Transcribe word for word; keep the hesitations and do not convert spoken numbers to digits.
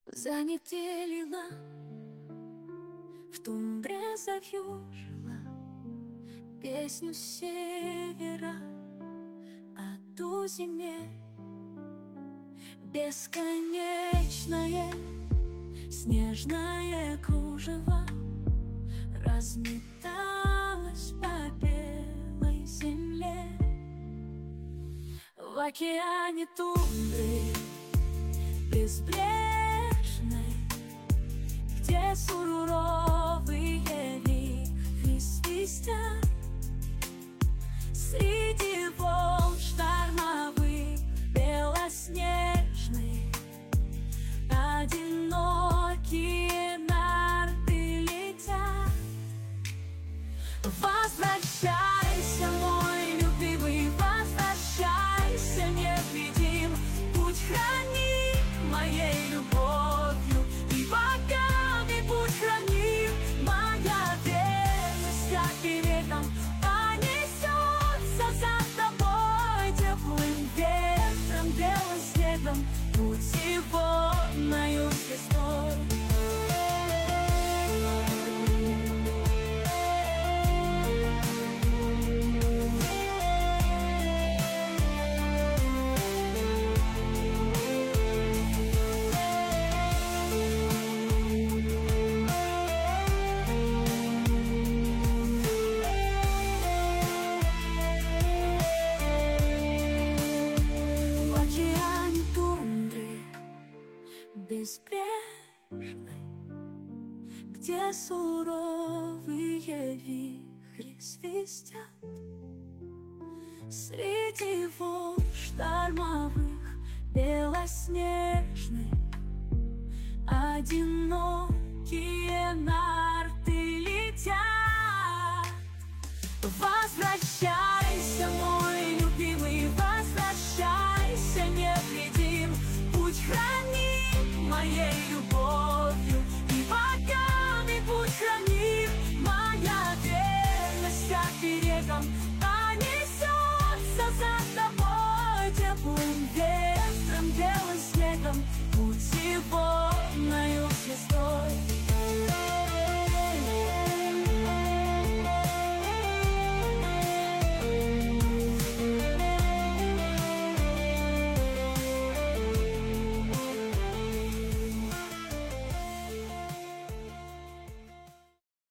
Занятелила, в тундре завьюжила песню с севера о ту зиме. Бесконечное снежное кружево разметалось по белой земле. В океане тундры безбрежной, где суровые вихри свистят, среди волн штормовых белоснежных одинокие нарты летят. Возвращайся, мой любимый, возвращайся, невидим, путь храни моей любовью и богами будь храним. Моя верность, как и ветром, понесется за тобой теплым ветром, белым снегом, путеводною звездой. Безбрежной, где суровые вихри свистят, среди волн штормовых белоснежных одинокие нарты летят. Возвращайся, мой любимый, возвращайся, невредим, путь храни моей любовью